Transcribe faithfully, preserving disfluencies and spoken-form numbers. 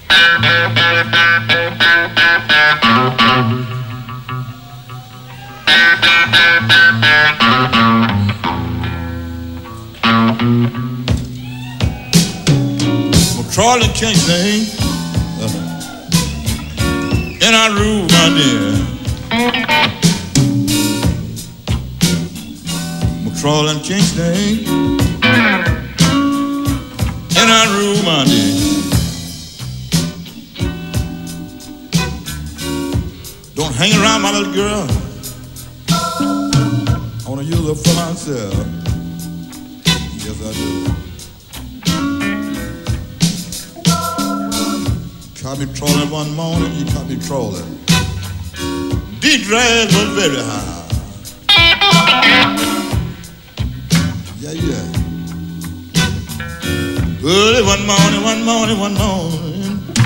Charlie Kingston uh, in our room, my dear. Charlie Kingston in our room, my dear. Don't hang around, my little girl. I want to use her for myself. Yes, I do. Caught me trolling one morning, you caught me trolling. The drag was very high. Yeah, yeah. Early one morning, one morning, one morning.